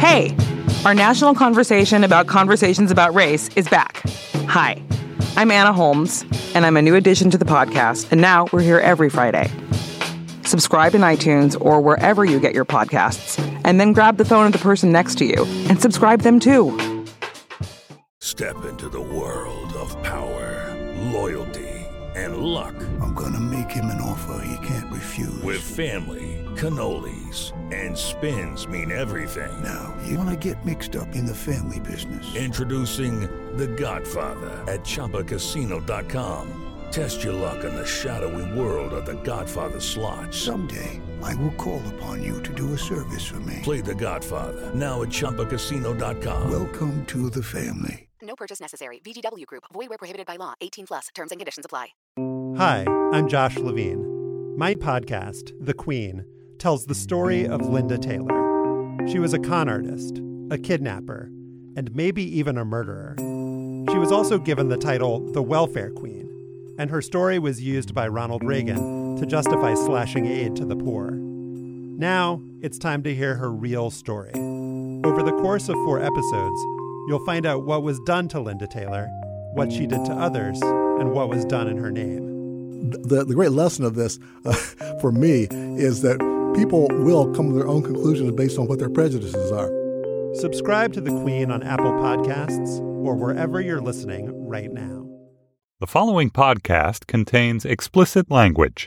Hey, our national conversation about conversations about race is back. Hi, I'm Anna Holmes, and I'm a new addition to the podcast, and now we're here every Friday. Subscribe in iTunes or wherever you get your podcasts, and then grab the phone of the person next to you and subscribe them too. Step into the world of power, loyalty, and luck. I'm gonna make him an offer he can't refuse. With family, cannolis, and spins mean everything. Now, you wanna get mixed up in the family business. Introducing The Godfather at ChumbaCasino.com. Test your luck in the shadowy world of The Godfather slot. Someday, I will call upon you to do a service for me. Play The Godfather now at ChumbaCasino.com. Welcome to the family. No purchase necessary. VGW Group. Void where prohibited by law. 18 plus. Terms and conditions apply. Hi, I'm Josh Levine. My podcast, The Queen, tells the story of Linda Taylor. She was a con artist, a kidnapper, and maybe even a murderer. She was also given the title the Welfare Queen, and her story was used by Ronald Reagan to justify slashing aid to the poor. Now, it's time to hear her real story. Over the course of 4 episodes, you'll find out what was done to Linda Taylor, what she did to others, and what was done in her name. The great lesson of this, for me, is that people will come to their own conclusions based on what their prejudices are. Subscribe to The Queen on Apple Podcasts or wherever you're listening right now. The following podcast contains explicit language.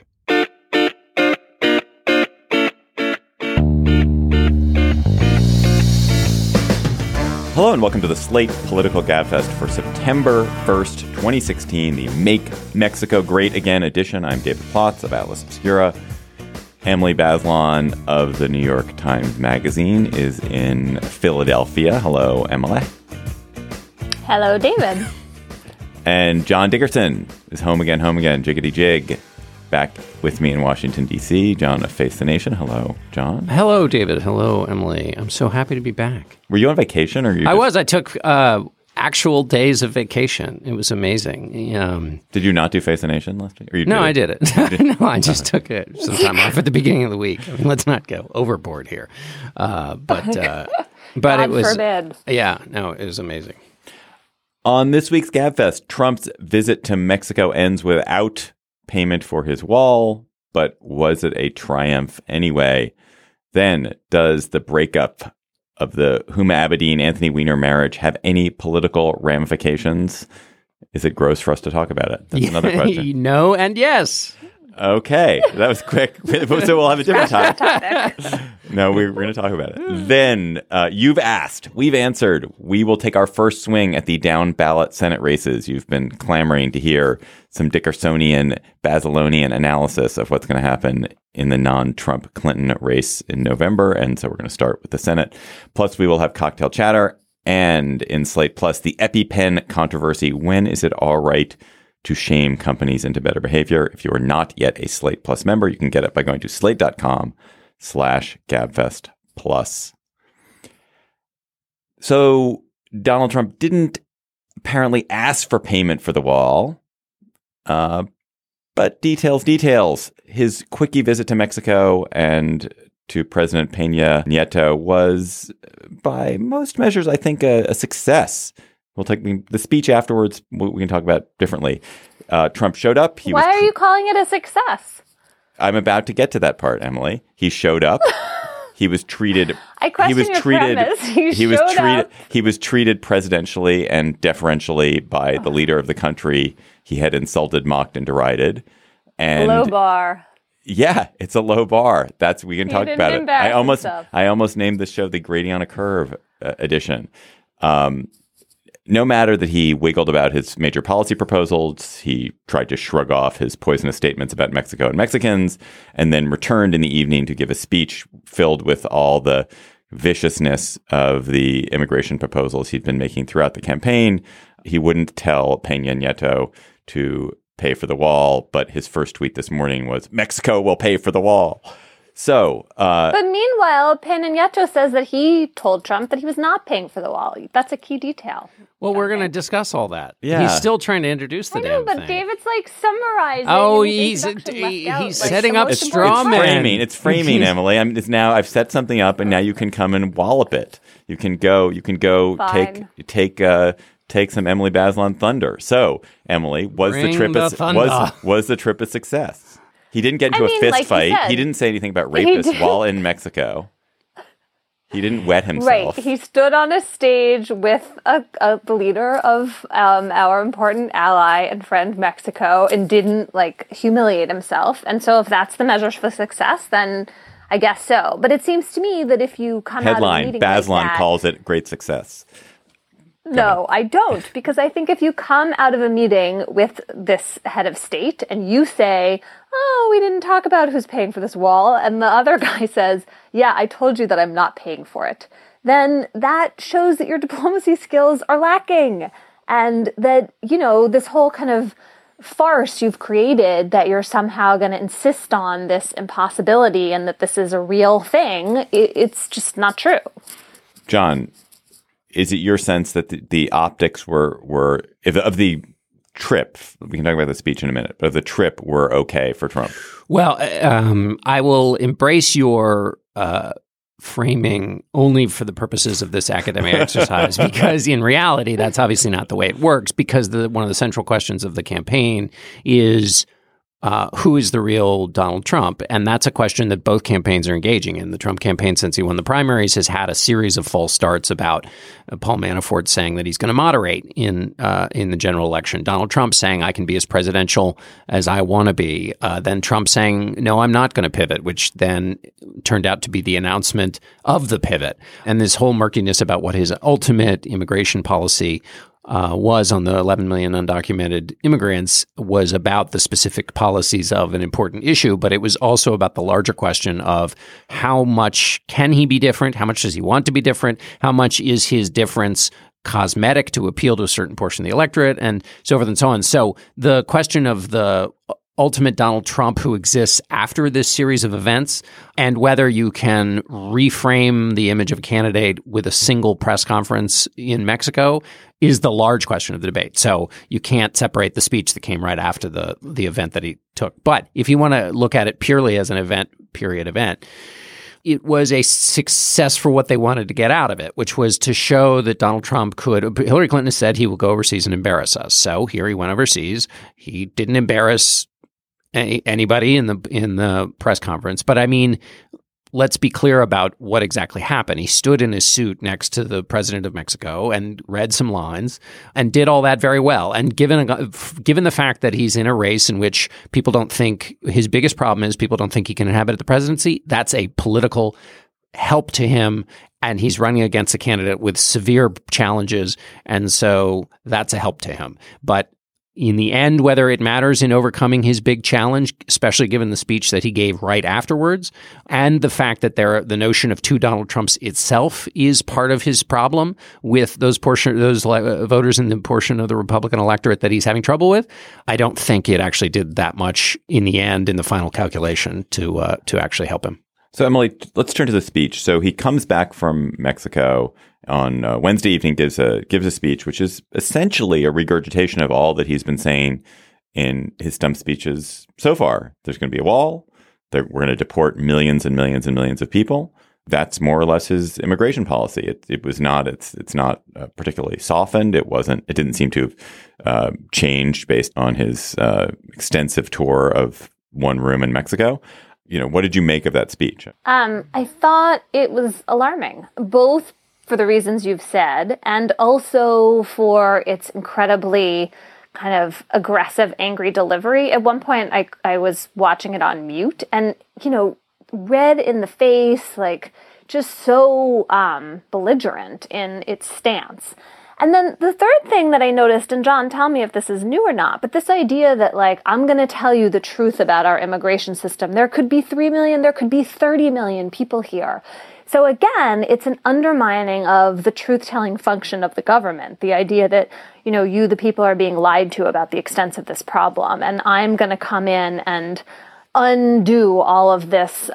Hello and welcome to the Slate Political Gabfest for September 1st, 2016, the Make Mexico Great Again edition. I'm David Plotz of Atlas Obscura. Emily Bazelon of the New York Times Magazine is in Philadelphia. Hello, Emily. Hello, David. And John Dickerson is home again, jiggity jig, back with me in Washington, D.C. John of Face the Nation. Hello, John. Hello, David. Hello, Emily. I'm so happy to be back. Were you on vacation? Or I took actual days of vacation. It was amazing. Did you not do Face the Nation last week? No, I did it. No, I just took some time off at the beginning of the week. I mean, let's not go overboard here. But it was... forbid. Yeah, no, it was amazing. On this week's Gabfest, Trump's visit to Mexico ends without payment for his wall, but was it a triumph anyway? Then, does the breakup of the Huma Abedin-Anthony Weiner marriage have any political ramifications? Is it gross for us to talk about it? That's another question. No and yes. Okay, that was quick. So we'll have a different time. No, we're going to talk about it. Then, you've asked, we've answered. We will take our first swing at the down ballot Senate races. You've been clamoring to hear some Dickersonian, Bazelonian analysis of what's going to happen in the non-Trump Clinton race in November. And so we're going to start with the Senate. Plus, we will have cocktail chatter. And in Slate Plus, the EpiPen controversy. When is it all right to shame companies into better behavior? If you are not yet a Slate Plus member, you can get it by going to slate.com/Gabfest Plus. So Donald Trump didn't apparently ask for payment for the wall, but details. His quickie visit to Mexico and to President Peña Nieto was, by most measures, I think, a success. We'll take the speech afterwards. We can talk about differently. Trump showed up. Why are you calling it a success? I'm about to get to that part, Emily. He showed up. He was treated. I question your premise. He was treated presidentially and deferentially by the leader of the country he had insulted, mocked, and derided. And low bar. Yeah, it's a low bar. We can talk about it. I almost named this show the Grady on a Curve edition. No matter that he wiggled about his major policy proposals, he tried to shrug off his poisonous statements about Mexico and Mexicans, and then returned in the evening to give a speech filled with all the viciousness of the immigration proposals he'd been making throughout the campaign. He wouldn't tell Peña Nieto to pay for the wall, but his first tweet this morning was, Mexico will pay for the wall. So, but meanwhile, Peña Nieto says that he told Trump that he was not paying for the wall. That's a key detail. Well, we're going to discuss all that. Yeah. He's still trying to introduce the damn thing. But David's like summarizing. Oh, he's setting up straw man. It's framing, Emily. I've set something up, and now you can come and wallop it. You can go Fine. take some Emily Bazelon thunder. So, Emily, was the trip a success? He didn't get into a fist fight. He didn't say anything about rapists while in Mexico. He didn't wet himself. Right. He stood on a stage with the leader of our important ally and friend Mexico and didn't humiliate himself. And so if that's the measure for success, then I guess so. But it seems to me that if you come out of a meeting Bazelon calls it great success. No, I don't, because I think if you come out of a meeting with this head of state and you say, oh, we didn't talk about who's paying for this wall, and the other guy says, yeah, I told you that I'm not paying for it, then that shows that your diplomacy skills are lacking. And that, this whole kind of farce you've created that you're somehow going to insist on this impossibility and that this is a real thing, it's just not true. John, is it your sense that the optics were of the trip? We can talk about the speech in a minute, but of the trip were okay for Trump? Well, I will embrace your framing only for the purposes of this academic exercise, because in reality, that's obviously not the way it works. Because one of the central questions of the campaign is who is the real Donald Trump? And that's a question that both campaigns are engaging in. The Trump campaign, since he won the primaries, has had a series of false starts about Paul Manafort saying that he's going to moderate in the general election. Donald Trump saying, I can be as presidential as I want to be. Then Trump saying, no, I'm not going to pivot, which then turned out to be the announcement of the pivot. And this whole murkiness about what his ultimate immigration policy was on the 11 million undocumented immigrants was about the specific policies of an important issue, but it was also about the larger question of how much can he be different? How much does he want to be different? How much is his difference cosmetic to appeal to a certain portion of the electorate, and so forth and so on. So the question of the ultimate Donald Trump who exists after this series of events, and whether you can reframe the image of a candidate with a single press conference in Mexico, is the large question of the debate. So you can't separate the speech that came right after the event that he took. But if you want to look at it purely as an event, it was a success for what they wanted to get out of it, which was to show that Donald Trump could. Hillary Clinton has said he will go overseas and embarrass us. So here he went overseas. He didn't embarrass anybody in the press conference. But I mean, let's be clear about what exactly happened. He stood in his suit next to the president of Mexico and read some lines and did all that very well. And given the fact that he's in a race in which people don't think his biggest problem is people don't think he can inhabit the presidency, that's a political help to him. And he's running against a candidate with severe challenges. And so that's a help to him. But in the end, whether it matters in overcoming his big challenge, especially given the speech that he gave right afterwards, and the fact that the notion of two Donald Trumps itself is part of his problem with those voters in the portion of the Republican electorate that he's having trouble with, I don't think it actually did that much in the end, in the final calculation, to actually help him. So, Emily, let's turn to the speech. So he comes back from Mexico on Wednesday evening, gives a speech, which is essentially a regurgitation of all that he's been saying in his stump speeches so far. There's going to be a wall. We're going to deport millions and millions and millions of people. That's more or less his immigration policy. It's not particularly softened. It didn't seem to have changed based on his extensive tour of one room in Mexico. What did you make of that speech? I thought it was alarming, both for the reasons you've said, and also for its incredibly kind of aggressive, angry delivery. At one point, I was watching it on mute and, red in the face, just so belligerent in its stance. And then the third thing that I noticed, and John, tell me if this is new or not, but this idea that I'm going to tell you the truth about our immigration system. There could be 3 million, there could be 30 million people here. So again, it's an undermining of the truth-telling function of the government. The idea that, you, the people, are being lied to about the extent of this problem. And I'm going to come in and undo all of this,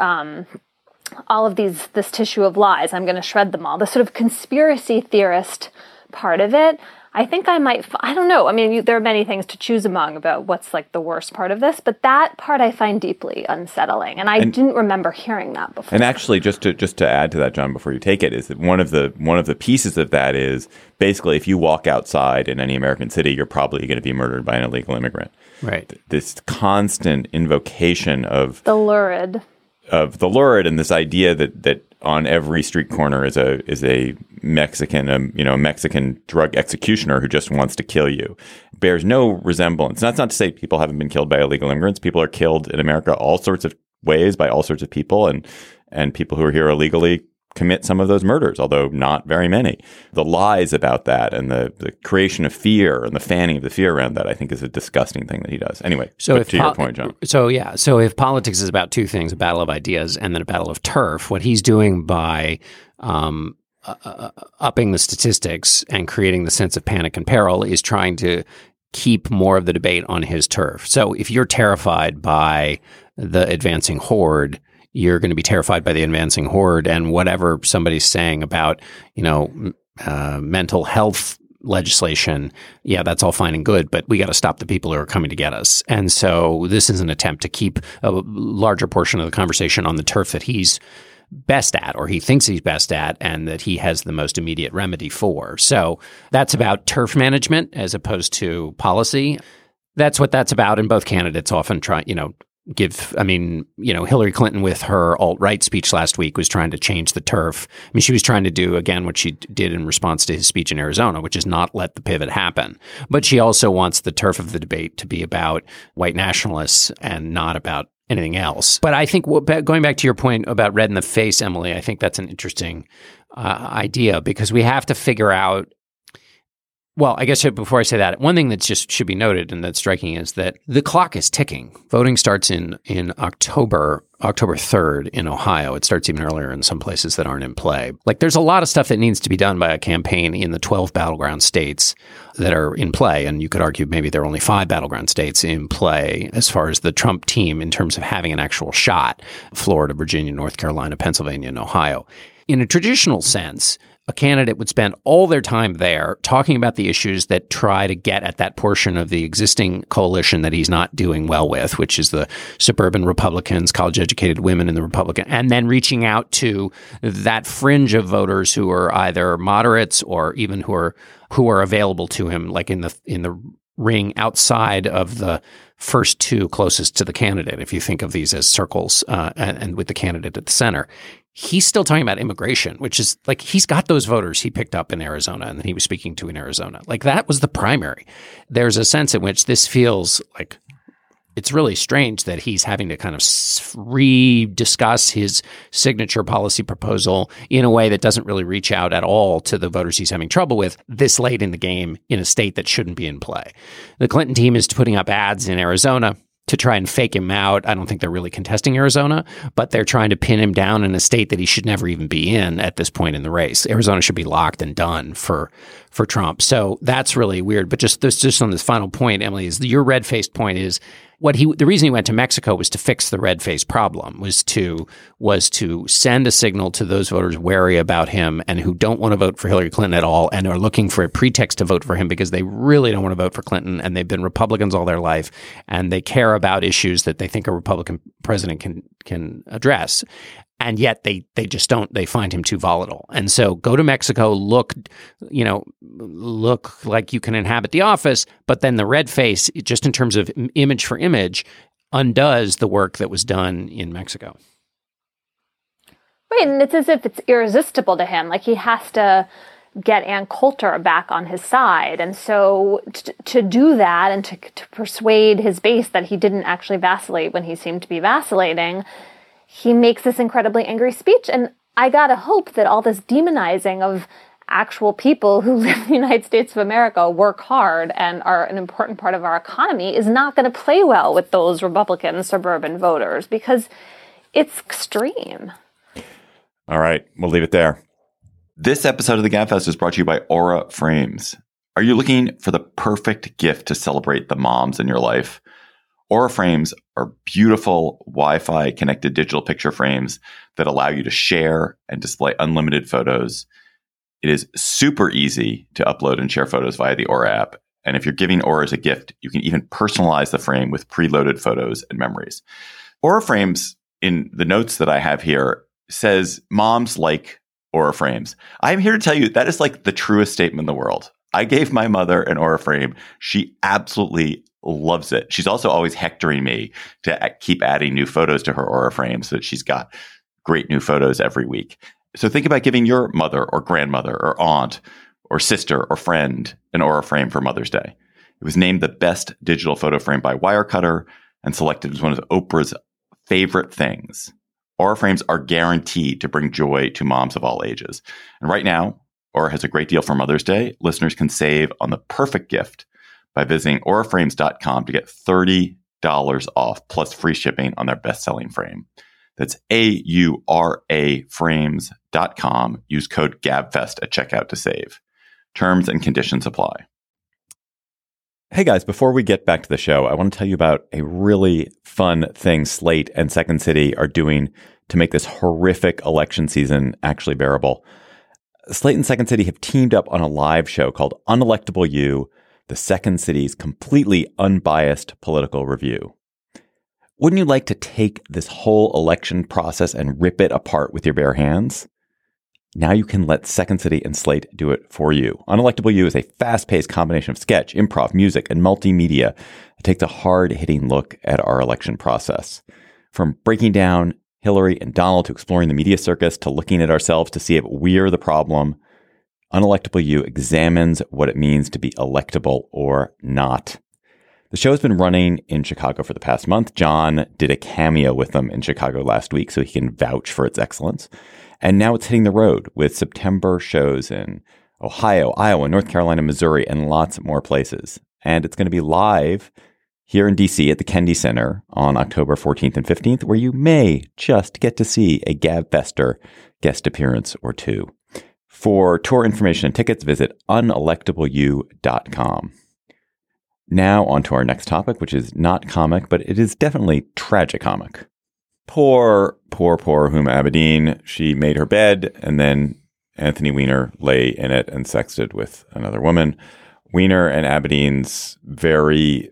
this tissue of lies. I'm going to shred them all. The sort of conspiracy theorist part of it, I think I might, I don't know. I mean, there are many things to choose among about what's like the worst part of this, but that part I find deeply unsettling. And I didn't remember hearing that before. And actually, just to add to that, John, before you take it, is that one of the pieces of that is basically if you walk outside in any American city, you're probably going to be murdered by an illegal immigrant. Right. This constant invocation of the lurid. And this idea that on every street corner is a Mexican, Mexican drug executioner who just wants to kill you, bears no resemblance. That's not to say people haven't been killed by illegal immigrants. People are killed in America all sorts of ways by all sorts of people, and people who are here illegally commit some of those murders, although not very many. The lies about that and the creation of fear and the fanning of the fear around that, I think, is a disgusting thing that he does. Anyway, so to your point, John. So if politics is about two things, a battle of ideas and then a battle of turf, what he's doing by upping the statistics and creating the sense of panic and peril is trying to keep more of the debate on his turf. So if you're terrified by the advancing horde, you're going to be terrified by the advancing horde, and whatever somebody's saying about, mental health legislation, that's all fine and good, but we got to stop the people who are coming to get us. And so this is an attempt to keep a larger portion of the conversation on the turf that he's best at, or he thinks he's best at, and that he has the most immediate remedy for. So that's about turf management as opposed to policy. That's what that's about. And both candidates often try, Hillary Clinton with her alt-right speech last week was trying to change the turf. I mean, she was trying to do, again, what she did in response to his speech in Arizona, which is not let the pivot happen. But she also wants the turf of the debate to be about white nationalists and not about anything else. But I think, going back to your point about red in the face, Emily, I think that's an interesting idea, because we have to figure out. Well, I guess before I say that, one thing that just should be noted and that's striking is that the clock is ticking. Voting starts in October 3rd in Ohio. It starts even earlier in some places that aren't in play. Like, there's a lot of stuff that needs to be done by a campaign in the 12 battleground states that are in play. And you could argue maybe there are only 5 battleground states in play as far as the Trump team in terms of having an actual shot: Florida, Virginia, North Carolina, Pennsylvania, and Ohio. In a traditional sense, a candidate would spend all their time there talking about the issues that try to get at that portion of the existing coalition that he's not doing well with, which is the suburban Republicans, college-educated women in the Republican, and then reaching out to that fringe of voters who are either moderates or even who are available to him, like in the ring outside of the first two closest to the candidate, if you think of these as circles, and with the candidate at the center. He's still talking about immigration, which is like, he's got those voters he picked up in Arizona and that he was speaking to in Arizona. Like, that was the primary. There's a sense in which this feels like it's really strange that he's having to kind of rediscuss his signature policy proposal in a way that doesn't really reach out at all to the voters he's having trouble with this late in the game in a state that shouldn't be in play. The Clinton team is putting up ads in Arizona to try and fake him out. I don't think they're really contesting Arizona, but they're trying to pin him down in a state that he should never even be in at this point in the race. Arizona should be locked and done for Trump. So that's really weird. But just on this final point, Emily, is your red-faced point is the reason he went to Mexico was to fix the red-face problem, was to send a signal to those voters wary about him and who don't want to vote for Hillary Clinton at all and are looking for a pretext to vote for him because they really don't want to vote for Clinton, and they've been Republicans all their life and they care about issues that they think a Republican president can address. And yet they just don't. They find him too volatile. And so go to Mexico, look like you can inhabit the office, but then the red face, just in terms of image for image, undoes the work that was done in Mexico. Right, and it's as if it's irresistible to him. Like, he has to get Ann Coulter back on his side. And so to do that and to persuade his base that he didn't actually vacillate when he seemed to be vacillating, he makes this incredibly angry speech. And I gotta hope that all this demonizing of actual people who live in the United States of America, work hard, and are an important part of our economy is not going to play well with those Republican suburban voters, because it's extreme. All right, we'll leave it there. This episode of the Gabfest is brought to you by Aura Frames. Are you looking for the perfect gift to celebrate the moms in your life? Aura Frames are beautiful Wi-Fi connected digital picture frames that allow you to share and display unlimited photos It is super easy to upload and share photos via the Aura app. And if you're giving Aura as a gift, you can even personalize the frame with preloaded photos and memories. Aura Frames, in the notes that I have here, says moms like Aura Frames. I'm here to tell you that is like the truest statement in the world. I gave my mother an Aura Frame. She absolutely loves it. She's also always hectoring me to keep adding new photos to her Aura Frame so that she's got great new photos every week. So think about giving your mother or grandmother or aunt or sister or friend an Aura Frame for Mother's Day. It was named the best digital photo frame by Wirecutter and selected as one of Oprah's favorite things. Aura Frames are guaranteed to bring joy to moms of all ages. And right now, Aura has a great deal for Mother's Day. Listeners can save on the perfect gift by visiting auraframes.com to get $30 off plus free shipping on their best-selling frame. That's AURA frames.com. Use code GABFEST at checkout to save. Terms and conditions apply. Hey guys, before we get back to the show, I want to tell you about a really fun thing Slate and Second City are doing to make this horrific election season actually bearable. Slate and Second City have teamed up on a live show called Unelectable You, the Second City's completely unbiased political review. Wouldn't you like to take this whole election process and rip it apart with your bare hands? Now you can let Second City and Slate do it for you. Unelectable You is a fast-paced combination of sketch, improv, music, and multimedia that takes a hard-hitting look at our election process. From breaking down Hillary and Donald to exploring the media circus to looking at ourselves to see if we're the problem, Unelectable You examines what it means to be electable or not. The show has been running in Chicago for the past month. John did a cameo with them in Chicago last week so he can vouch for its excellence. And now it's hitting the road with September shows in Ohio, Iowa, North Carolina, Missouri, and lots more places. And it's going to be live here in D.C. at the Kennedy Center on October 14th and 15th, where you may just get to see a Gabfester guest appearance or two. For tour information and tickets, visit unelectableyou.com. Now on to our next topic, which is not comic, but it is definitely tragicomic. Poor Huma Abedin. She made her bed, and then Anthony Weiner lay in it and sexted with another woman. Weiner and Abedin's very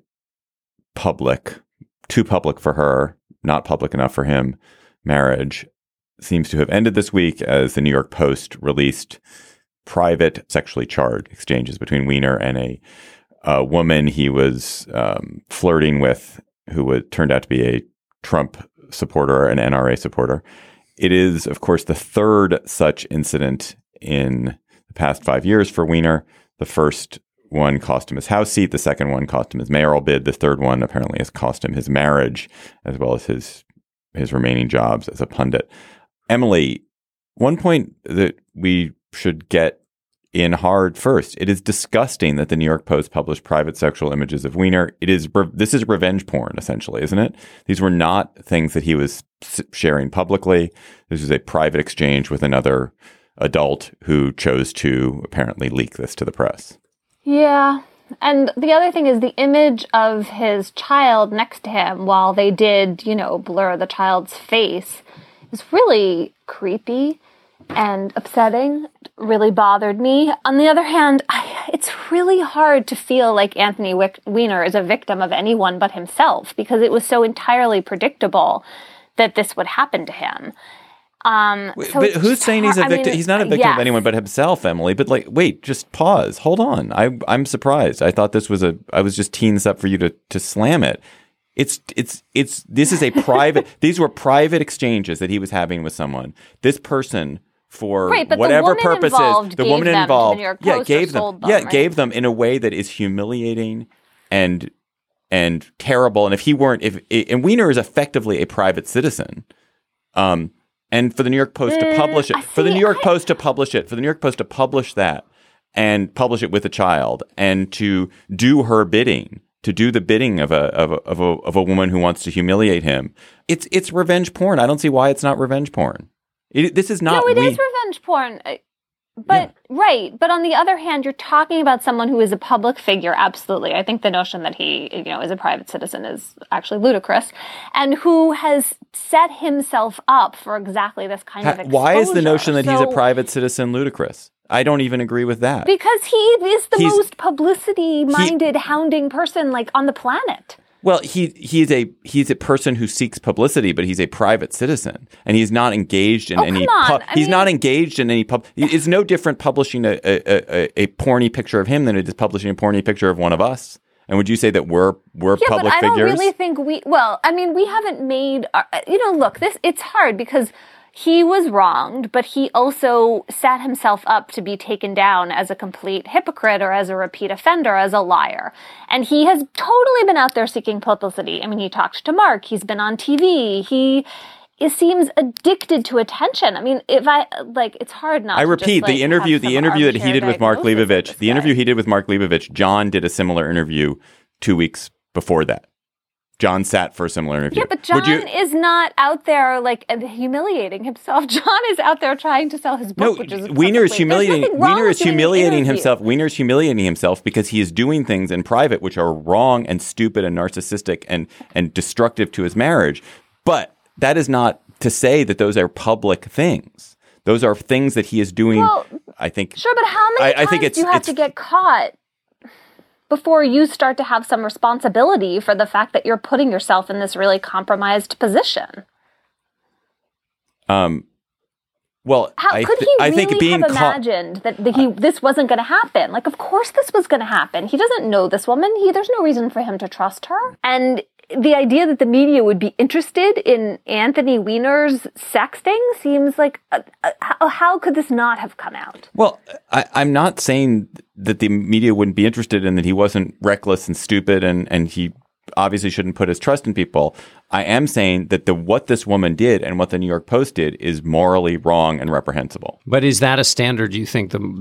public, too public for her, not public enough for him, marriage seems to have ended this week as the New York Post released private sexually charged exchanges between Weiner and a woman he was flirting with who turned out to be a Trump supporter, an NRA supporter. It is, of course, the third such incident in the past 5 years for Weiner. The first one cost him his House seat. The second one cost him his mayoral bid. The third one apparently has cost him his marriage, as well as his remaining jobs as a pundit. Emily, one point that we should get in hard first. It is disgusting that the New York Post published private sexual images of Weiner. This is revenge porn, essentially, isn't it? These were not things that he was sharing publicly. This was a private exchange with another adult who chose to apparently leak this to the press. Yeah. And the other thing is the image of his child next to him while they did, blur the child's face is really creepy and upsetting. It really bothered me. On the other hand, it's really hard to feel like Anthony Weiner is a victim of anyone but himself because it was so entirely predictable that this would happen to him. But who's saying he's a victim? He's not a victim of anyone but himself, Emily. But wait, just pause. Hold on. I'm surprised. I thought this was I was just teeing this up for you to slam it. This is a private, these were private exchanges that he was having with someone. This person, for whatever purposes, the woman involved, gave them in a way that is humiliating and terrible. And if he weren't, and Weiner is effectively a private citizen, and for the New York Post to publish it, for the New York Post to publish that and publish it with a child and to do her bidding, to do the bidding of a woman who wants to humiliate him, it's revenge porn. I don't see why it's not revenge porn. This is not. No, it is revenge porn. But right. But on the other hand, you're talking about someone who is a public figure. Absolutely. I think the notion that he, is a private citizen is actually ludicrous, and who has set himself up for exactly this kind of exposure. Why is the notion that he's a private citizen ludicrous? I don't even agree with that. Because he is the most publicity-minded, hounding person like on the planet. Well, he's a person who seeks publicity, but he's a private citizen, and he's not engaged in any. Not engaged in any pub. It's no different publishing a porny picture of him than it is publishing a porny picture of one of us. And would you say that we're public figures? Yeah, but I don't really think we. Well, I mean, we haven't made. Look, it's hard because he was wronged, but he also set himself up to be taken down as a complete hypocrite or as a repeat offender, as a liar. And he has totally been out there seeking publicity. I mean, he talked to Mark. He's been on TV. It seems addicted to attention. I mean, it's hard not. I repeat, the interview that he did with Mark Leibovich, John did a similar interview 2 weeks before that. John sat for a similar interview. Yeah, but John is not out there humiliating himself. John is out there trying to sell his book, which is Weiner is humiliating himself. Weiner is humiliating himself because he is doing things in private which are wrong and stupid and narcissistic and destructive to his marriage. But that is not to say that those are public things. Those are things that he is doing. Well, I think. Sure, but how many times do you have to get caught before you start to have some responsibility for the fact that you're putting yourself in this really compromised position? Well, I think have imagined that this wasn't going to happen? Like, of course this was going to happen. He doesn't know this woman. There's no reason for him to trust her. And the idea that the media would be interested in Anthony Weiner's sexting seems like, how could this not have come out? Well, I'm not saying that the media wouldn't be interested in that he wasn't reckless and stupid and he obviously shouldn't put his trust in people. I am saying that what this woman did and what the New York Post did is morally wrong and reprehensible. But is that a standard you think this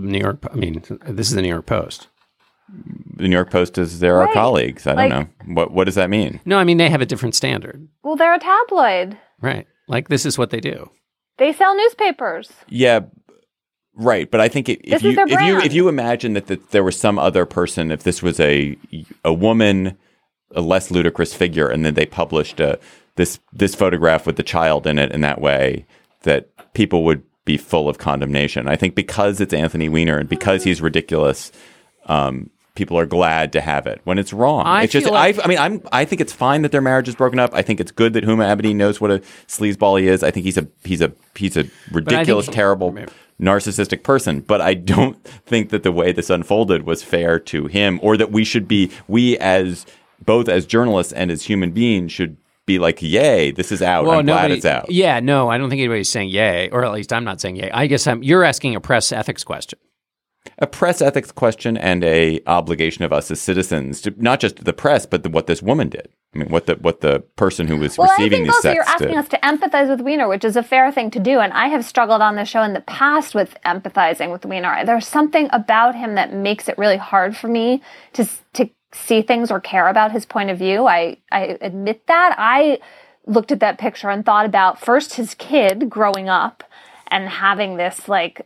is the New York Post? The New York Post they're our colleagues. I don't know. What does that mean? No, I mean, they have a different standard. Well, they're a tabloid. Right. Like, this is what they do. They sell newspapers. Yeah, right. But I think if you imagine that there was some other person, if this was a woman, a less ludicrous figure, and then they published this photograph with the child in it in that way, that people would be full of condemnation. I think because it's Anthony Weiner and because he's ridiculous, people are glad to have it when it's wrong. I think it's fine that their marriage is broken up. I think it's good that Huma Abedin knows what a sleazeball he is. I think he's a ridiculous, terrible, narcissistic person. But I don't think that the way this unfolded was fair to him, or that we as both as journalists and as human beings should be like, yay, this is out. I'm glad it's out. Yeah, no, I don't think anybody's saying yay, or at least I'm not saying yay. I guess you're asking a press ethics question. A press ethics question and a obligation of us as citizens, to not just the press, but what this woman did. I mean, what the person who was receiving these sex you're asking us to empathize with Weiner, which is a fair thing to do. And I have struggled on the show in the past with empathizing with Weiner. There's something about him that makes it really hard for me to see things or care about his point of view. I admit that. I looked at that picture and thought about first his kid growing up and having this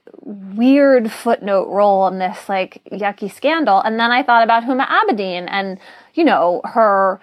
weird footnote role in this yucky scandal. And then I thought about Huma Abedin and, her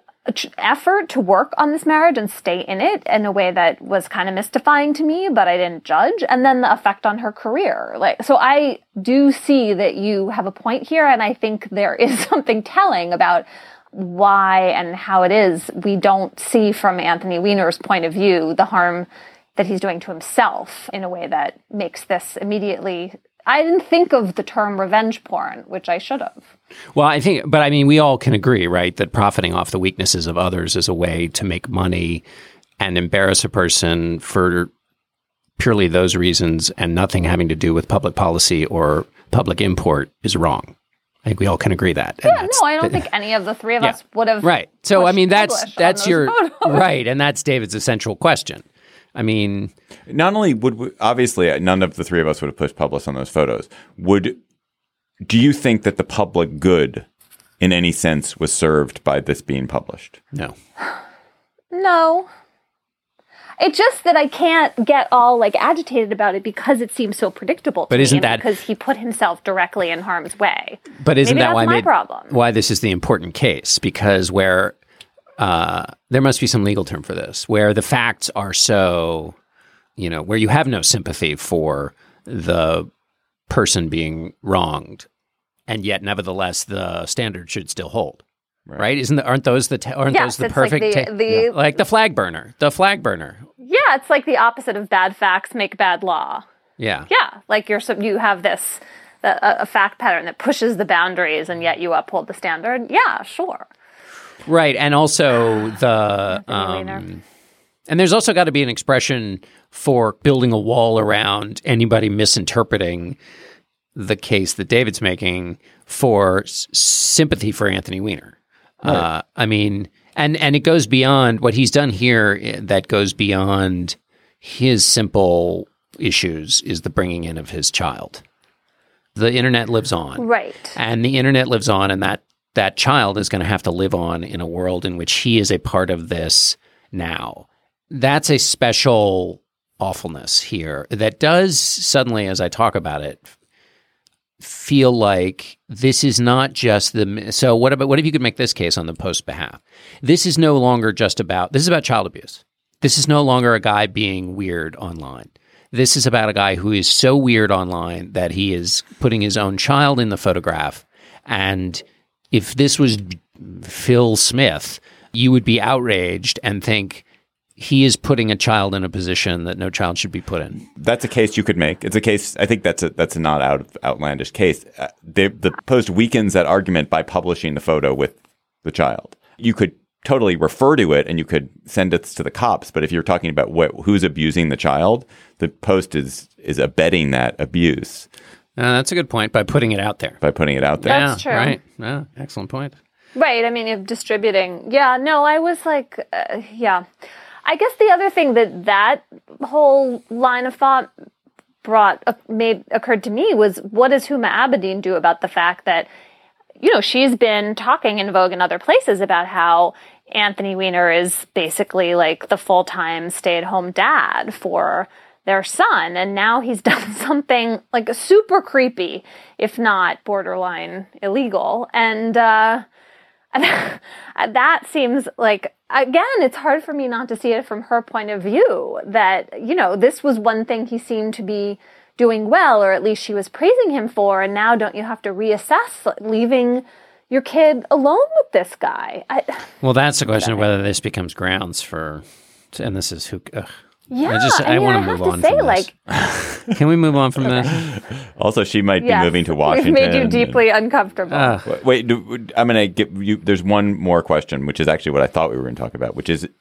effort to work on this marriage and stay in it in a way that was kind of mystifying to me, but I didn't judge. And then the effect on her career. So I do see that you have a point here. And I think there is something telling about why and how it is we don't see from Anthony Weiner's point of view the harm that he's doing to himself in a way that makes this immediately. I didn't think of the term revenge porn, which I should have. Well, we all can agree, right, that profiting off the weaknesses of others is a way to make money and embarrass a person for purely those reasons and nothing having to do with public policy or public import is wrong. I think we all can agree that. Yeah, no, I don't think any of the three of us would have. Right. So, that's your photos. Right, and that's David's essential question. I mean, not only obviously none of the three of us would have pushed publish on those photos. Do you think that the public good in any sense was served by this being published? No. No. It's just that I can't get all agitated about it because it seems so predictable to me because he put himself directly in harm's way. But isn't Maybe that that's why this is the important case? Because where there must be some legal term for this, where the facts are so, where you have no sympathy for the person being wronged, and yet nevertheless the standard should still hold. Right? Aren't those the perfect like the flag burner? The flag burner. Yeah, it's like the opposite of bad facts make bad law. Yeah. Yeah, like you have this a fact pattern that pushes the boundaries, and yet you uphold the standard. Yeah, sure. Right, and also and there's also got to be an expression for building a wall around anybody misinterpreting the case that David's making for sympathy for Anthony Weiner. Right. I mean, and it goes beyond what he's done here. That goes beyond his simple issues is the bringing in of his child. The internet lives on. Right. And the internet lives on, and that child is going to have to live on in a world in which he is a part of this now. That's a special awfulness here that does suddenly, as I talk about it, feel like this is not just so what if you could make this case on the Post's behalf? This is no longer this is about child abuse. This is no longer a guy being weird online. This is about a guy who is so weird online that he is putting his own child in the photograph. And if this was Phil Smith, you would be outraged and think, he is putting a child in a position that no child should be put in. That's a case you could make. It's a case. I think that's a not outlandish case. The Post weakens that argument by publishing the photo with the child. You could totally refer to it and you could send it to the cops. But if you're talking about who's abusing the child, the Post is abetting that abuse. That's a good point by putting it out there. That's true. Right. Yeah, excellent point. Right. I mean, if distributing. Yeah. No, I was like, yeah. I guess the other thing that whole line of thought occurred to me was, what does Huma Abedin do about the fact that, she's been talking in Vogue and other places about how Anthony Weiner is basically like the full-time stay-at-home dad for their son, and now he's done something like super creepy, if not borderline illegal, and that seems like, again, it's hard for me not to see it from her point of view that, this was one thing he seemed to be doing well, or at least she was praising him for, and now don't you have to reassess leaving your kid alone with this guy? Well, that's the question of whether this becomes grounds for, and this is who... Yeah, I want to move on from this. Can we move on from this? Also, she might be moving to Washington. We've made you deeply uncomfortable. Wait, I'm going to get you. There's one more question, which is actually what I thought we were going to talk about, which is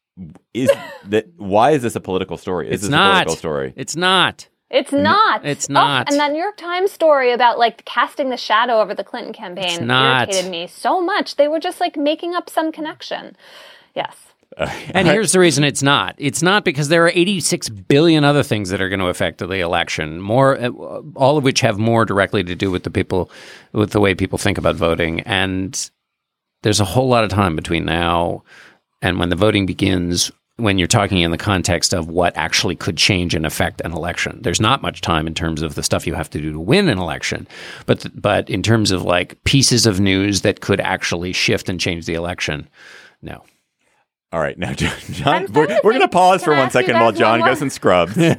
why is this a political story? It's not. A political story? It's not. It's not. It's not. And that New York Times story about casting the shadow over the Clinton campaign irritated me so much. They were just like making up some connection. Yes. And here's the reason it's not. It's not because there are 86 billion other things that are going to affect the election, all of which have more directly to do with the way people think about voting. And there's a whole lot of time between now and when the voting begins, when you're talking in the context of what actually could change and affect an election. There's not much time in terms of the stuff you have to do to win an election, but in terms of like pieces of news that could actually shift and change the election, no. All right, now, John, we're going to pause for 1 second while John goes and scrubs. Yes,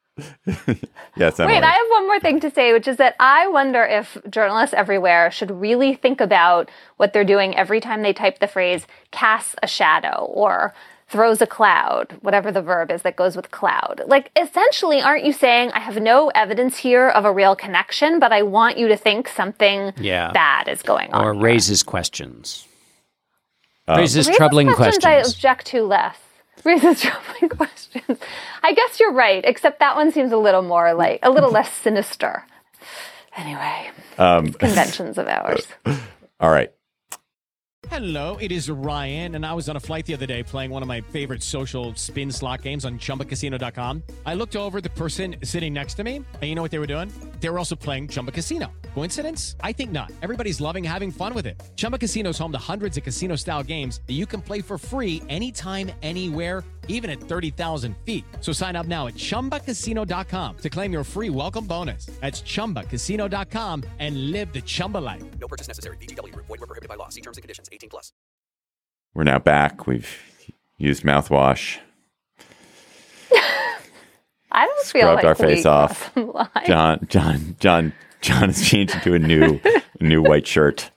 Emily. Wait, I have one more thing to say, which is that I wonder if journalists everywhere should really think about what they're doing every time they type the phrase casts a shadow or throws a cloud, whatever the verb is that goes with cloud. Like, essentially, aren't you saying, I have no evidence here of a real connection, but I want you to think something bad is going on or here. Raises questions. Raises troubling questions. I object to less. Raises troubling questions. I guess you're right, except that one seems a little more a little less sinister. Anyway, conventions of ours. All right. Hello, it is Ryan, and I was on a flight the other day playing one of my favorite social spin slot games on ChumbaCasino.com. I looked over at the person sitting next to me, and you know what they were doing? They were also playing Chumba Casino. Coincidence? I think not. Everybody's loving having fun with it. Chumba Casino is home to hundreds of casino-style games that you can play for free anytime, anywhere, even at 30,000 feet. So sign up now at ChumbaCasino.com to claim your free welcome bonus. That's ChumbaCasino.com and live the Chumba life. No purchase necessary. VGW. Void where prohibited by law. See terms and conditions. 18+. We're now back. We've used mouthwash. I don't feel like our face off. John has changed into a new white shirt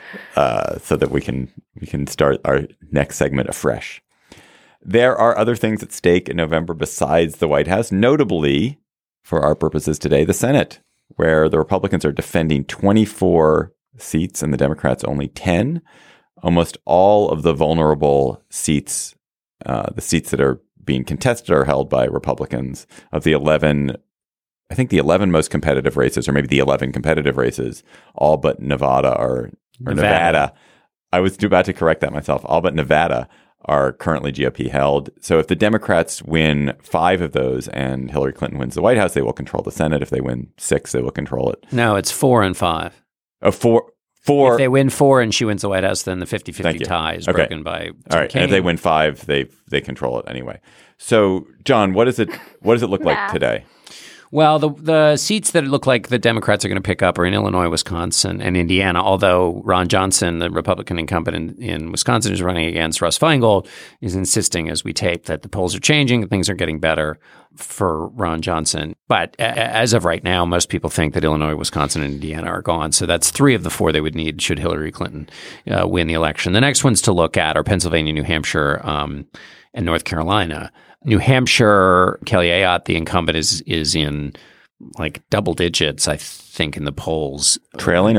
so that we can start our next segment afresh. There are other things at stake in November besides the White House, notably, for our purposes today, the Senate, where the Republicans are defending 24 seats and the Democrats only 10. Almost all of the vulnerable seats, the seats that are being contested, are held by Republicans. Of the 11, I think the 11 most competitive races, or maybe the 11 competitive races, all but Nevada or Nevada. I was about to correct that myself. All but Nevada are currently GOP held. So if the Democrats win 5 of those and Hillary Clinton wins the White House, they will control the Senate. If they win 6, they will control it. No, it's 4 and 5. Oh, 4. If they win 4 and she wins the White House, then the 50-50 tie is broken by Tim All right. Kaine. And if they win 5, they control it anyway. So, John, what does it look like today? Well, the seats that look like the Democrats are going to pick up are in Illinois, Wisconsin, and Indiana, although Ron Johnson, the Republican incumbent in Wisconsin who's running against Russ Feingold, is insisting as we tape that the polls are changing, things are getting better for Ron Johnson. But as of right now, most people think that Illinois, Wisconsin, and Indiana are gone. So that's 3 of the 4 they would need should Hillary Clinton win the election. The next ones to look at are Pennsylvania, New Hampshire, and North Carolina. New Hampshire, Kelly Ayotte, the incumbent, is in like double digits, I think, in the polls. Trailing.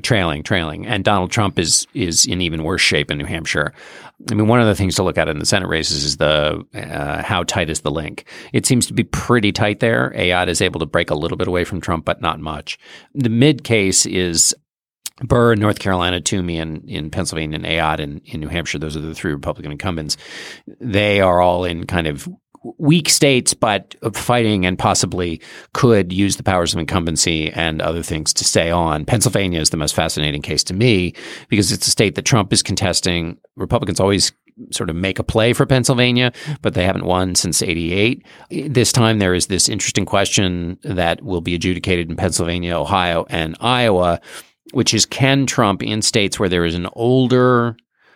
And Donald Trump is in even worse shape in New Hampshire. I mean, one of the things to look at in the Senate races is the how tight is the link. It seems to be pretty tight there. Ayotte is able to break a little bit away from Trump, but not much. The mid case is Burr in North Carolina, Toomey in Pennsylvania, and Ayotte in New Hampshire. Those are the 3 Republican incumbents. They are all in kind of weak states, but fighting and possibly could use the powers of incumbency and other things to stay on. Pennsylvania is the most fascinating case to me because it's a state that Trump is contesting. Republicans always sort of make a play for Pennsylvania, but they haven't won since '88. This time there is this interesting question that will be adjudicated in Pennsylvania, Ohio, and Iowa, which is, can Trump, in states where there is an older,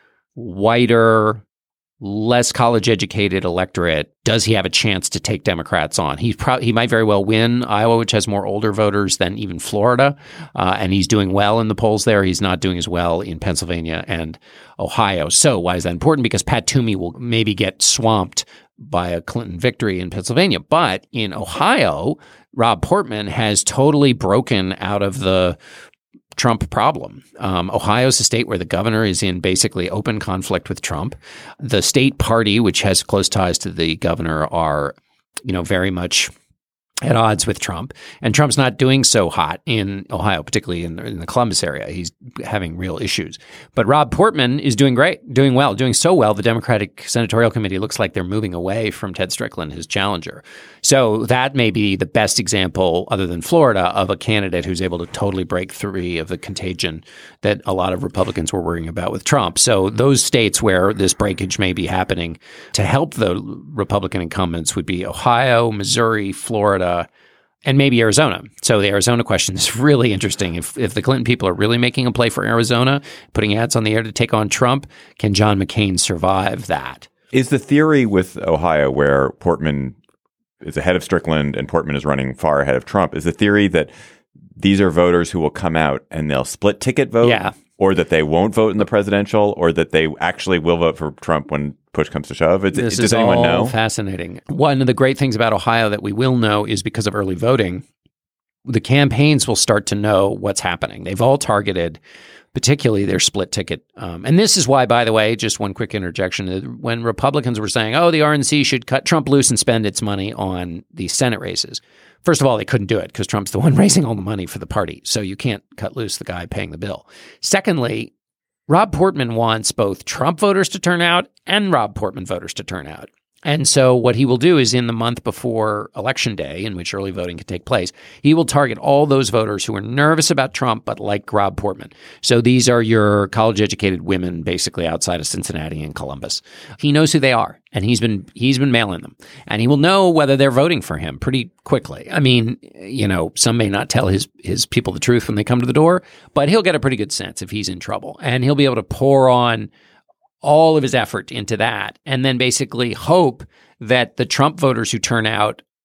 whiter, less college-educated electorate, does he have a chance to take Democrats on? He might very well win Iowa, which has more older voters than even Florida, and he's doing well in the polls there. He's not doing as well in Pennsylvania and Ohio. So why is that important? Because Pat Toomey will maybe get swamped by a Clinton victory in Pennsylvania. But in Ohio, Rob Portman has totally broken out of the Trump problem. Ohio's a state where the governor is in basically open conflict with Trump. The state party, which has close ties to the governor, are, very much at odds with Trump. And Trump's not doing so hot in Ohio, particularly in the Columbus area. He's having real issues. But Rob Portman is doing great, doing well, doing so well. The Democratic Senatorial Committee looks like they're moving away from Ted Strickland, his challenger. So that may be the best example, other than Florida, of a candidate who's able to totally break free of the contagion that a lot of Republicans were worrying about with Trump. So those states where this breakage may be happening to help the Republican incumbents would be Ohio, Missouri, Florida, and maybe Arizona. So the Arizona question is really interesting. If the Clinton people are really making a play for Arizona, putting ads on the air to take on Trump, can John McCain survive that? Is the theory with Ohio, where Portman is ahead of Strickland and Portman is running far ahead of Trump, is the theory that these are voters who will come out and they'll split ticket vote? Yeah. Or that they won't vote in the presidential, or that they actually will vote for Trump when push comes to shove? Does anyone know? Fascinating. One of the great things about Ohio that we will know is because of early voting, the campaigns will start to know what's happening. They've all targeted particularly their split ticket. And this is why, by the way, just one quick interjection, when Republicans were saying, the RNC should cut Trump loose and spend its money on the Senate races. First of all, they couldn't do it because Trump's the one raising all the money for the party. So you can't cut loose the guy paying the bill. Secondly, Rob Portman wants both Trump voters to turn out and Rob Portman voters to turn out. And so what he will do is in the month before Election Day, in which early voting can take place, he will target all those voters who are nervous about Trump but like Rob Portman. So these are your college-educated women basically outside of Cincinnati and Columbus. He knows who they are, and he's been mailing them. And he will know whether they're voting for him pretty quickly. I mean, some may not tell his people the truth when they come to the door, but he'll get a pretty good sense if he's in trouble. And he'll be able to pour on all of his effort into that, and then basically hope that the Trump voters who turn out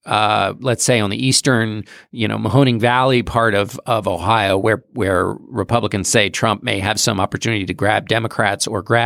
let's say on the eastern, Mahoning Valley part of Ohio, where Republicans say Trump may have some opportunity to grab Democrats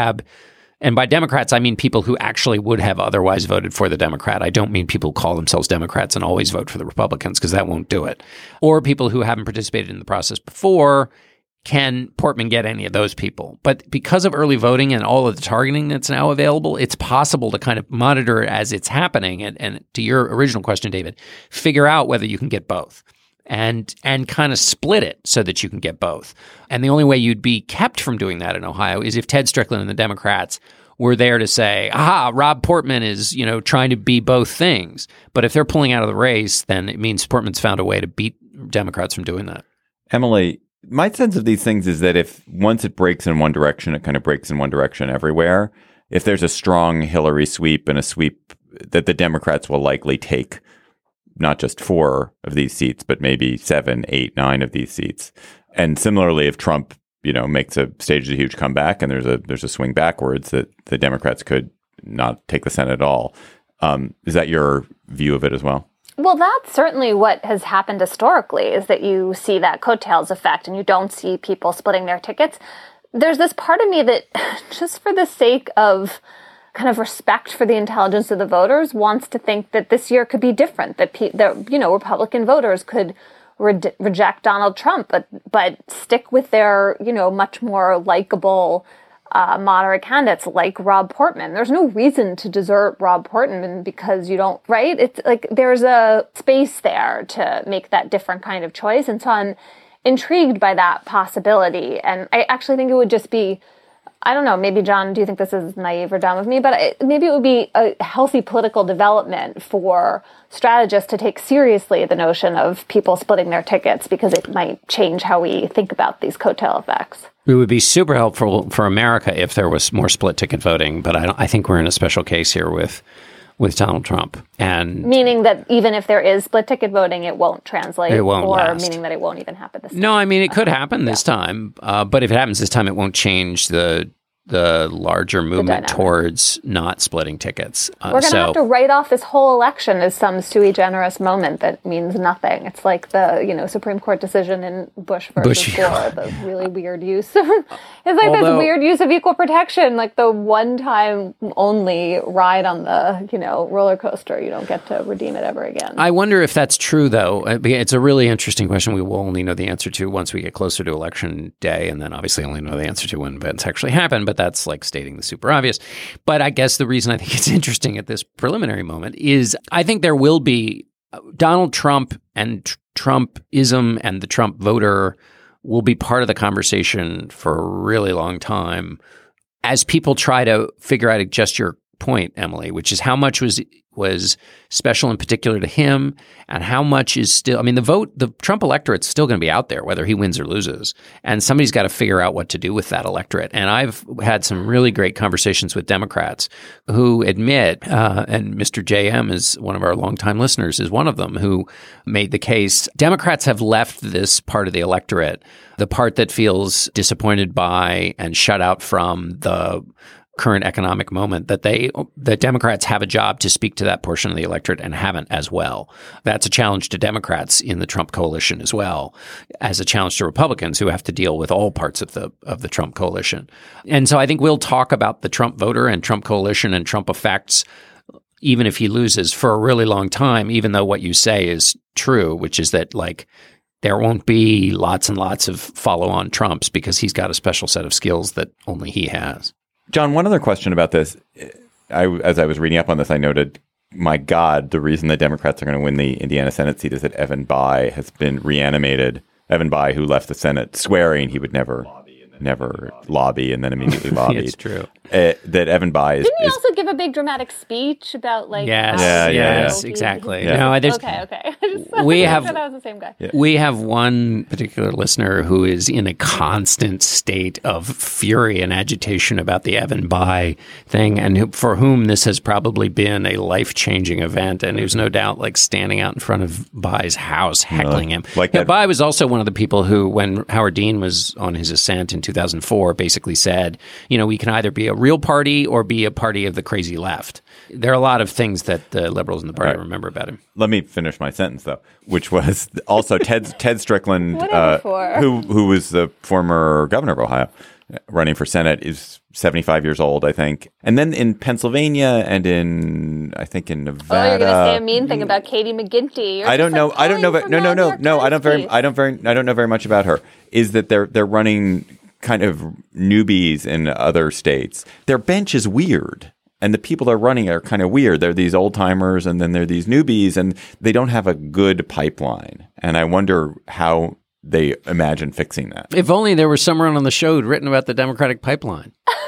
and by Democrats, I mean people who actually would have otherwise voted for the Democrat. I don't mean people who call themselves Democrats and always vote for the Republicans, because that won't do it. Or people who haven't participated in the process before. Can Portman get any of those people? But because of early voting and all of the targeting that's now available, it's possible to kind of monitor it as it's happening. And to your original question, David, figure out whether you can get both and kind of split it so that you can get both. And the only way you'd be kept from doing that in Ohio is if Ted Strickland and the Democrats were there to say, Rob Portman is, trying to be both things. But if they're pulling out of the race, then it means Portman's found a way to beat Democrats from doing that. Emily, my sense of these things is that if once it breaks in one direction, it kind of breaks in one direction everywhere. If there's a strong Hillary sweep and a sweep that the Democrats will likely take not just 4 of these seats, but maybe 7, 8, 9 of these seats. And similarly, if Trump, stages a huge comeback and there's a swing backwards, that the Democrats could not take the Senate at all. Is that your view of it as well? Well, that's certainly what has happened historically, is that you see that coattails effect and you don't see people splitting their tickets. There's this part of me that, just for the sake of kind of respect for the intelligence of the voters, wants to think that this year could be different, that Republican voters could reject Donald Trump, but stick with their, much more likable moderate candidates like Rob Portman. There's no reason to desert Rob Portman because you don't, right? It's like there's a space there to make that different kind of choice. And so I'm intrigued by that possibility. And I actually think it would just be, I don't know, maybe, John, do you think this is naive or dumb of me? But maybe it would be a healthy political development for strategists to take seriously the notion of people splitting their tickets, because it might change how we think about these coattail effects. It would be super helpful for America if there was more split ticket voting, but I think we're in a special case here with Donald Trump. And meaning that even if there is split ticket voting, it won't translate, it won't last. Meaning that it won't even happen this time. No, I mean, it could happen this time, but if it happens this time, it won't change the larger movement towards not splitting tickets. We're going to have to write off this whole election as some sui generis moment that means nothing. It's like the Supreme Court decision in Bush versus Gore, the really weird use. It's like this weird use of equal protection, like the one time only ride on the roller coaster. You don't get to redeem it ever again. I wonder if that's true, though. It's a really interesting question. We will only know the answer to once we get closer to election day, and then obviously only know the answer to when events actually happen. But that's like stating the super obvious. But I guess the reason I think it's interesting at this preliminary moment is I think there will be Donald Trump and Trumpism and the Trump voter will be part of the conversation for a really long time as people try to figure out just your point, Emily, which is how much was special in particular to him and how much is still, the Trump electorate's still going to be out there, whether he wins or loses. And somebody's got to figure out what to do with that electorate. And I've had some really great conversations with Democrats who admit, and Mr. JM is one of our longtime listeners, is one of them, who made the case, Democrats have left this part of the electorate, the part that feels disappointed by and shut out from the current economic moment, that Democrats have a job to speak to that portion of the electorate and haven't as well. That's a challenge to Democrats in the Trump coalition as well as a challenge to Republicans who have to deal with all parts of the Trump coalition. And so I think we'll talk about the Trump voter and Trump coalition and Trump effects even if he loses for a really long time, even though what you say is true, which is that there won't be lots and lots of follow-on Trumps because he's got a special set of skills that only he has. John, one other question about this. As I was reading up on this, I noted, my God, the reason the Democrats are going to win the Indiana Senate seat is that Evan Bayh has been reanimated. Evan Bayh, who left the Senate swearing he would never lobby and then immediately lobbied. It's true. That Evan Bayh is... Didn't he also give a big dramatic speech about Yes, exactly. Yeah. No, okay. We have that was the same guy. Yeah. We have one particular listener who is in a constant state of fury and agitation about the Evan Bayh thing, and for whom this has probably been a life-changing event, and who's no doubt standing out in front of Bayh's house heckling him. Bayh was also one of the people who, when Howard Dean was on his ascent in 2004 basically said, we can either be a real party or be a party of the crazy left. There are a lot of things that the liberals in the party remember about him. Let me finish my sentence, though, which was also Ted Strickland, who was the former governor of Ohio, running for Senate, is 75 years old, I think. And then in Pennsylvania and I think in Nevada. Oh, you're going to say a mean thing about Katie McGinty. I don't know. I don't know very much about her. Is that they're running kind of newbies in other states. Their bench is weird. And the people they're running are kind of weird. They're these old timers and then they're these newbies and they don't have a good pipeline. And I wonder how they imagine fixing that. If only there was someone on the show who'd written about the Democratic pipeline.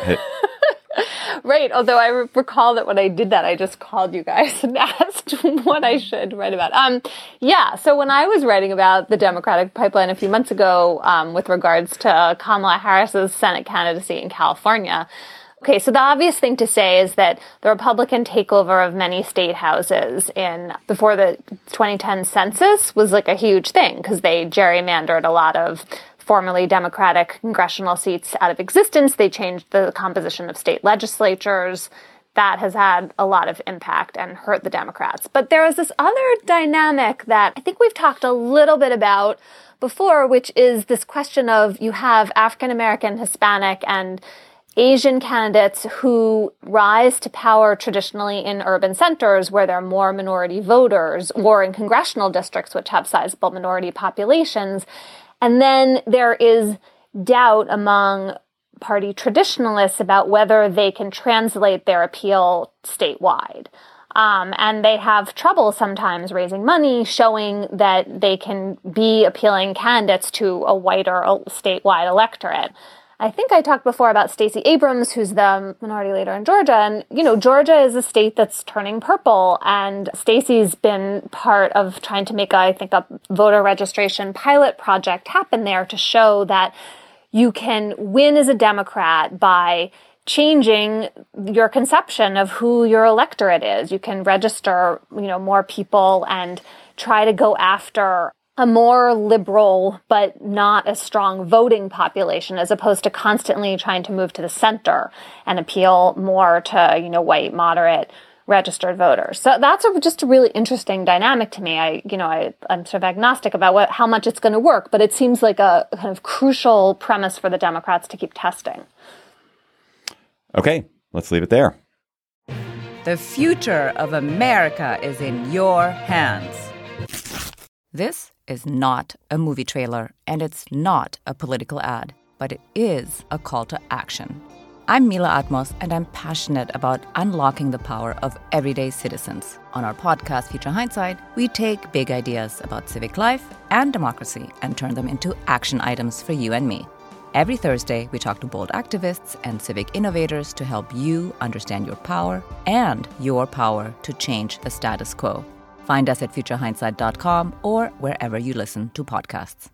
Right. Although I recall that when I did that, I just called you guys and asked what I should write about. So when I was writing about the Democratic pipeline a few months ago with regards to Kamala Harris's Senate candidacy in California, okay, so the obvious thing to say is that the Republican takeover of many state houses before the 2010 census was like a huge thing because they gerrymandered a lot of formerly Democratic congressional seats out of existence. They changed the composition of state legislatures. That has had a lot of impact and hurt the Democrats. But there is this other dynamic that I think we've talked a little bit about before, which is this question of you have African American, Hispanic, and Asian candidates who rise to power traditionally in urban centers where there are more minority voters or in congressional districts which have sizable minority populations. And then there is doubt among party traditionalists about whether they can translate their appeal statewide. And they have trouble sometimes raising money, showing that they can be appealing candidates to a wider statewide electorate. I think I talked before about Stacey Abrams, who's the minority leader in Georgia. And, Georgia is a state that's turning purple. And Stacey's been part of trying to make, a voter registration pilot project happen there to show that you can win as a Democrat by changing your conception of who your electorate is. You can register, more people and try to go after a more liberal but not as strong voting population as opposed to constantly trying to move to the center and appeal more to, white, moderate, registered voters. So that's just a really interesting dynamic to me. I'm sort of agnostic about how much it's going to work, but it seems like a kind of crucial premise for the Democrats to keep testing. Okay, let's leave it there. The future of America is in your hands. This is not a movie trailer, and it's not a political ad, but it is a call to action. I'm Mila Atmos, and I'm passionate about unlocking the power of everyday citizens. On our podcast, Future Hindsight, we take big ideas about civic life and democracy and turn them into action items for you and me. Every Thursday, we talk to bold activists and civic innovators to help you understand your power and your power to change the status quo. Find us at futurehindsight.com or wherever you listen to podcasts.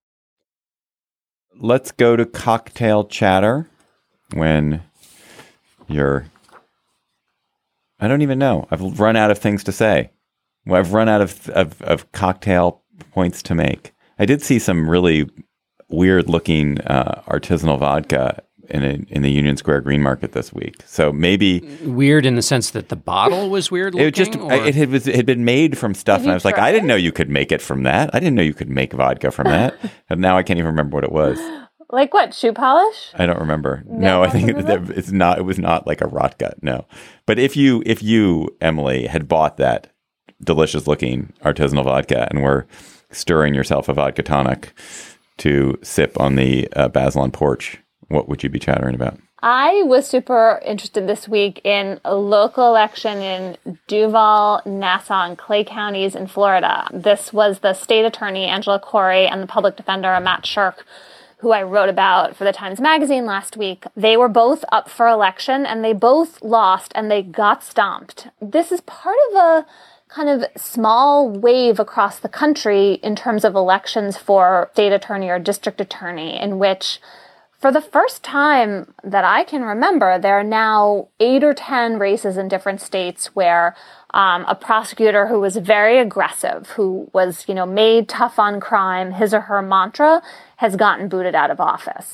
Let's go to cocktail chatter when you're... I don't even know. I've run out of things to say. Well, I've run out of cocktail points to make. I did see some really weird-looking artisanal vodka in the Union Square Green Market this week. So maybe weird in the sense that the bottle was weird looking. It had been made from stuff, and I was like, I didn't know you could make it from that. I didn't know you could make vodka from that. And now I can't even remember what it was. Like what? Shoe polish? I don't remember. No, I think it's not. It was not like a Rotgut. No, but if you Emily had bought that delicious looking artisanal vodka and were stirring yourself a vodka tonic to sip on the Basilon porch, what would you be chattering about? I was super interested this week in a local election in Duval, Nassau, and Clay counties in Florida. This was the state attorney, Angela Corey, and the public defender, Matt Shirk, who I wrote about for the Times Magazine last week. They were both up for election, and they both lost, and they got stomped. This is part of a kind of small wave across the country in terms of elections for state attorney or district attorney, in which for the first time that I can remember, there are now 8 or 10 races in different states where a prosecutor who was very aggressive, who was, made tough on crime, his or her mantra, has gotten booted out of office.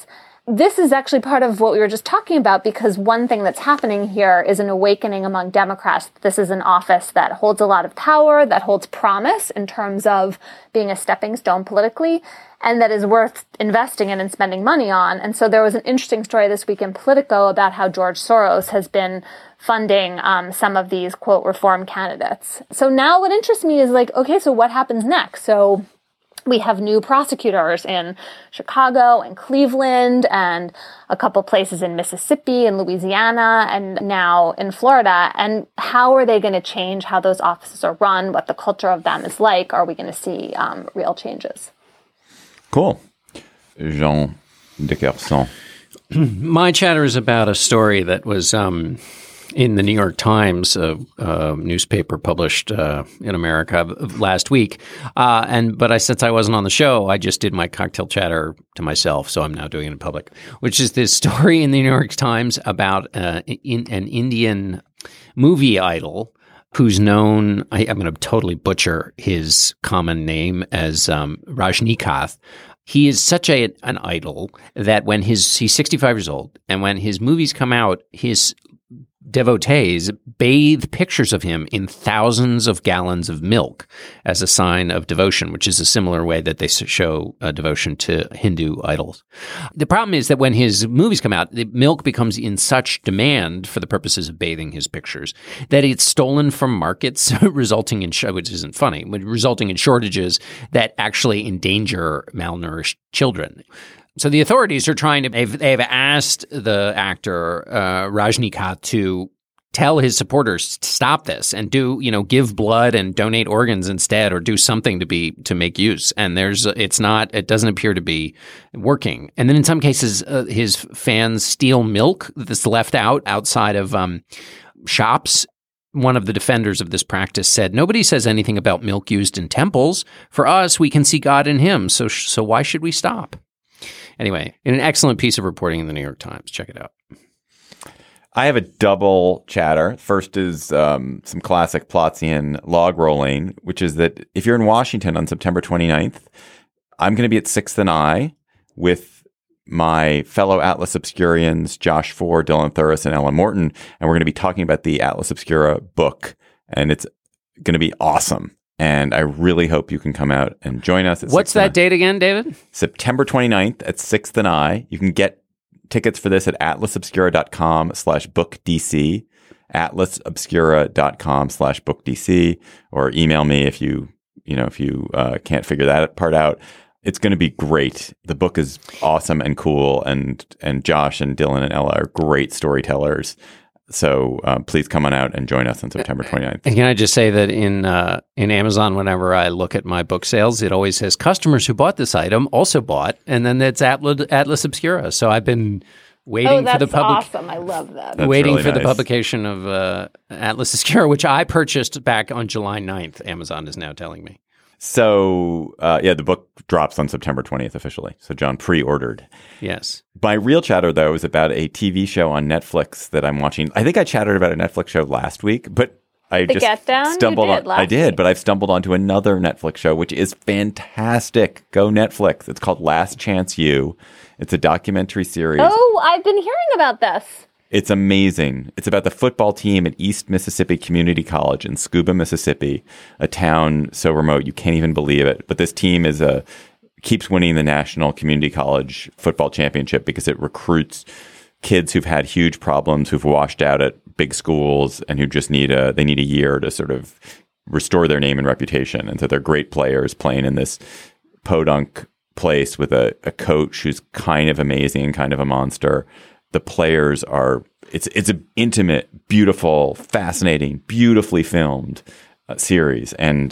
this is actually part of what we were just talking about, because one thing that's happening here is an awakening among Democrats. This is an office that holds a lot of power, that holds promise in terms of being a stepping stone politically, and that is worth investing in and spending money on. And so there was an interesting story this week in Politico about how George Soros has been funding some of these, quote, reform candidates. So now what interests me is like, okay, so what happens next? So we have new prosecutors in Chicago and Cleveland and a couple places in Mississippi and Louisiana and now in Florida. And how are they going to change how those offices are run, what the culture of them is like? Are we going to see real changes? Cool. Jean Dickerson. My chatter is about a story that was in the New York Times, a newspaper published in America last week. But since I wasn't on the show, I just did my cocktail chatter to myself, so I'm now doing it in public, which is this story in the New York Times about an Indian movie idol who's known, I'm going to totally butcher his common name as Rajnikant. He is such an idol that when he's 65 years old, and when his movies come out, his devotees bathe pictures of him in thousands of gallons of milk as a sign of devotion, which is a similar way that they show devotion to Hindu idols. The problem is that when his movies come out, the milk becomes in such demand for the purposes of bathing his pictures that it's stolen from markets, resulting in, which isn't funny, but resulting in shortages that actually endanger malnourished children. So the authorities are trying to, they've asked the actor Rajnikant to tell his supporters to stop this and give blood and donate organs instead, or do something to make use. And it doesn't appear to be working. And then in some cases, his fans steal milk that's left outside of shops. One of the defenders of this practice said, "Nobody says anything about milk used in temples. For us, we can see God in him. So why should we stop?" Anyway, in an excellent piece of reporting in the New York Times. Check it out. I have a double chatter. First is some classic Plotzian log rolling, which is that if you're in Washington on September 29th, I'm going to be at 6th and I with my fellow Atlas Obscurians, Josh Ford, Dylan Thuras, and Ellen Morton, and we're going to be talking about the Atlas Obscura book, and it's going to be awesome. And I really hope you can come out and join us. What's that date again, David? September 29th at 6th and I. You can get tickets for this at atlasobscura.com/bookdc, atlasobscura.com/bookdc, or email me if you can't figure that part out. It's going to be great. The book is awesome and cool, and Josh and Dylan and Ella are great storytellers. So please come on out and join us on September 29th. And can I just say that in Amazon, whenever I look at my book sales, it always says customers who bought this item also bought, and then it's Atlas Obscura. So I've been waiting for the awesome. I love that. Waiting for the publication of Atlas Obscura, which I purchased back on July 9th, Amazon is now telling me. So, the book drops on September 20th officially. So John pre-ordered. Yes. My real chatter, though, is about a TV show on Netflix that I'm watching. I think I chattered about a Netflix show last week, but I stumbled on. I did, but I've stumbled onto another Netflix show, which is fantastic. Go Netflix. It's called Last Chance U. It's a documentary series. Oh, I've been hearing about this. It's amazing. It's about the football team at East Mississippi Community College in Scuba, Mississippi, a town so remote you can't even believe it. But this team keeps winning the National Community College Football Championship because it recruits kids who've had huge problems, who've washed out at big schools, and who just need a year to sort of restore their name and reputation. And so they're great players playing in this podunk place with a coach who's kind of amazing, kind of a monster. The players it's an intimate, beautiful, fascinating, beautifully filmed series. And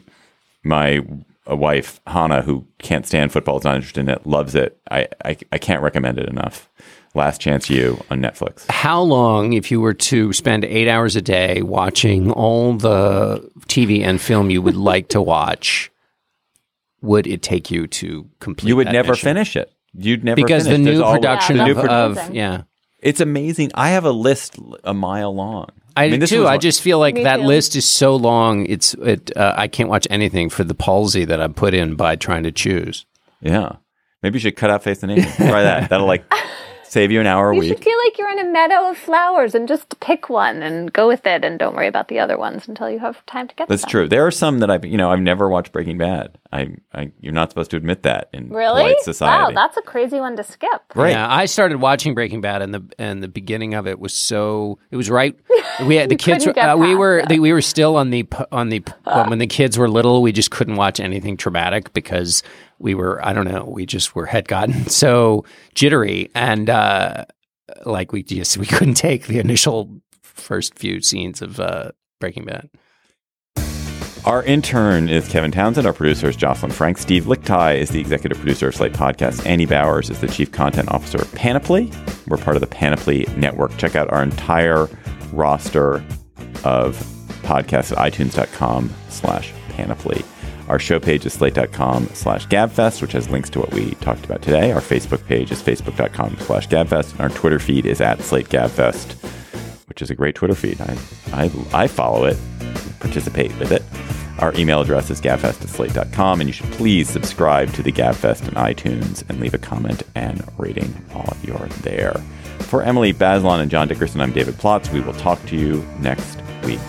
my wife, Hannah, who can't stand football, is not interested in it, loves it. I can't recommend it enough. Last Chance U on Netflix. How long, if you were to spend 8 hours a day watching all the TV and film you would like to watch, would it take you to complete You would that never mission? finish it. You'd never because finish. the new There's production always, of it's amazing. I have a list a mile long. I just feel like that list is so long. I can't watch anything for the palsy that I'm put in by trying to choose. Yeah. Maybe you should cut out Face the Nation. Try that. That'll save you an hour a week. You should feel like you're in a meadow of flowers and just pick one and go with it and don't worry about the other ones until you have time to get to them. That's true. There are some that I've never watched Breaking Bad. You're not supposed to admit that in polite society. Wow, that's a crazy one to skip. Right. Yeah, I started watching Breaking Bad and the beginning of it was right. We had the kids. We were still on the when the kids were little. We just couldn't watch anything traumatic because we were, I don't know, we had gotten so jittery and we couldn't take the initial first few scenes of Breaking Bad. Our intern is Kevin Townsend. Our producer is Jocelyn Frank. Steve Lichtai is the executive producer of Slate Podcasts. Annie Bowers is the chief content officer of Panoply. We're part of the Panoply Network. Check out our entire roster of podcasts at itunes.com/Panoply. Our show page is slate.com/GabFest, which has links to what we talked about today. Our Facebook page is facebook.com/GabFest. And our Twitter feed is @SlateGabFest, which is a great Twitter feed. I follow it, participate with it. Our email address is gabfest@slate.com, and you should please subscribe to the GabFest in iTunes and leave a comment and rating while you're there. For Emily Bazelon and John Dickerson, I'm David Plotz. We will talk to you next week.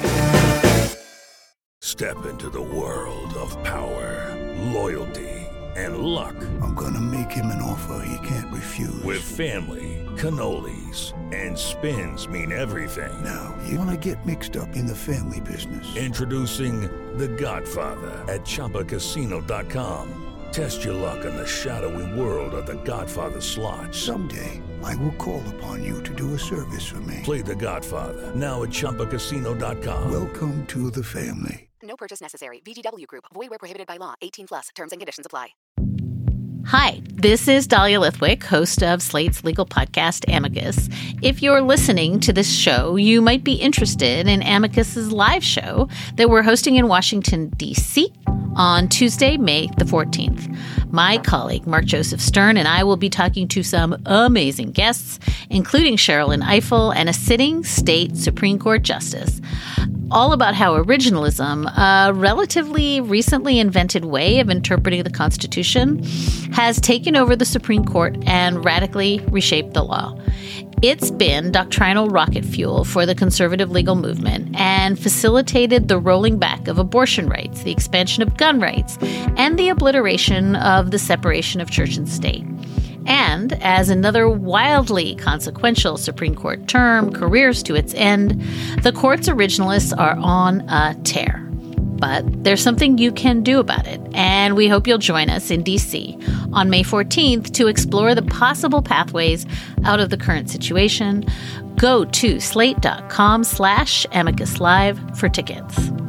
Step into the world of power, loyalty, and luck. I'm gonna make him an offer he can't refuse. With family, cannolis, and spins mean everything. Now, you wanna get mixed up in the family business. Introducing The Godfather at ChumbaCasino.com. Test your luck in the shadowy world of The Godfather slot. Someday, I will call upon you to do a service for me. Play The Godfather, now at ChumbaCasino.com. Welcome to the family. No purchase necessary. VGW Group. Void where prohibited by law. 18+. Terms and conditions apply. Hi, this is Dahlia Lithwick, host of Slate's legal podcast, Amicus. If you're listening to this show, you might be interested in Amicus's live show that we're hosting in Washington, D.C. on Tuesday, May the 14th. My colleague, Mark Joseph Stern, and I will be talking to some amazing guests, including Sherrilyn Ifill and a sitting state Supreme Court justice, all about how originalism, a relatively recently invented way of interpreting the Constitution, has taken over the Supreme Court and radically reshaped the law. It's been doctrinal rocket fuel for the conservative legal movement and facilitated the rolling back of abortion rights, the expansion of gun rights, and the obliteration of the separation of church and state. And as another wildly consequential Supreme Court term careers to its end, the court's originalists are on a tear. But there's something you can do about it, and we hope you'll join us in D.C. on May 14th to explore the possible pathways out of the current situation. Go to slate.com/Amicus Live for tickets.